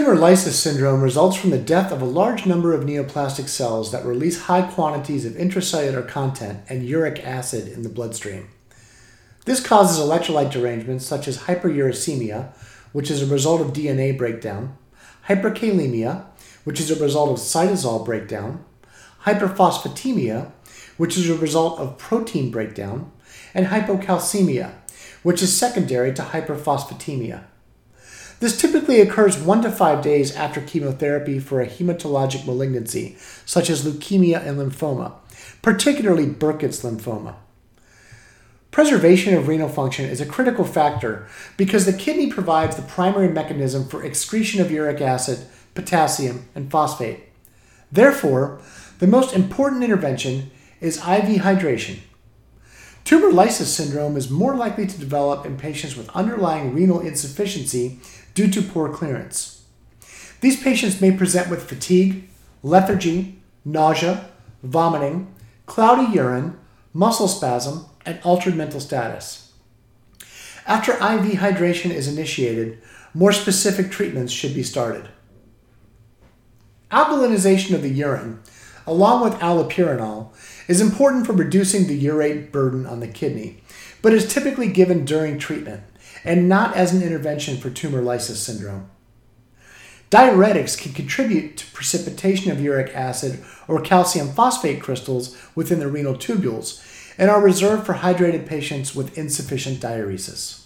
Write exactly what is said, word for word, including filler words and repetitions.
Tumor lysis syndrome results from the death of a large number of neoplastic cells that release high quantities of intracellular content and uric acid in the bloodstream. This causes electrolyte derangements such as hyperuricemia, which is a result of D N A breakdown, hyperkalemia, which is a result of cytosol breakdown, hyperphosphatemia, which is a result of protein breakdown, and hypocalcemia, which is secondary to hyperphosphatemia. This typically occurs one to five days after chemotherapy for a hematologic malignancy, such as leukemia and lymphoma, particularly Burkitt's lymphoma. Preservation of renal function is a critical factor because the kidney provides the primary mechanism for excretion of uric acid, potassium, and phosphate. Therefore, the most important intervention is I V hydration. Tumor lysis syndrome is more likely to develop in patients with underlying renal insufficiency due to poor clearance. These patients may present with fatigue, lethargy, nausea, vomiting, cloudy urine, muscle spasm, and altered mental status. After I V hydration is initiated, more specific treatments should be started. Alkalinization of the urine, along with allopurinol, is important for reducing the urate burden on the kidney, but is typically given during treatment and not as an intervention for tumor lysis syndrome. Diuretics can contribute to precipitation of uric acid or calcium phosphate crystals within the renal tubules and are reserved for hydrated patients with insufficient diuresis.